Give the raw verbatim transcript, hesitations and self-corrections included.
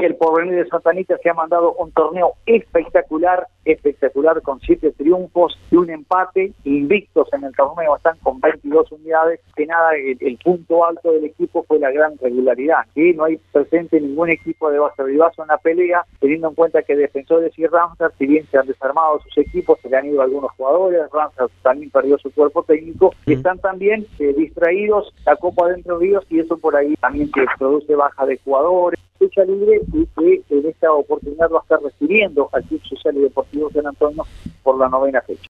el Porvenir de Santa Anita se ha mandado un torneo espectacular, espectacular con siete triunfos y un empate, invictos en el torneo, están con veintidós unidades, que nada, el, el punto alto del equipo fue la gran regularidad, que no hay presente ningún equipo de Base Ribazo en la pelea, teniendo en cuenta que Defensores y Ramsar, si bien se han desarmado sus equipos, se le han ido algunos jugadores, Ramsar también perdió su cuerpo técnico, y están también eh, distraídos la Copa de Entre Ríos, y eso por ahí también que produce baja de jugadores, fecha libre, y que en esta oportunidad va a estar recibiendo al Club Social y Deportivo San Antonio por la novena fecha.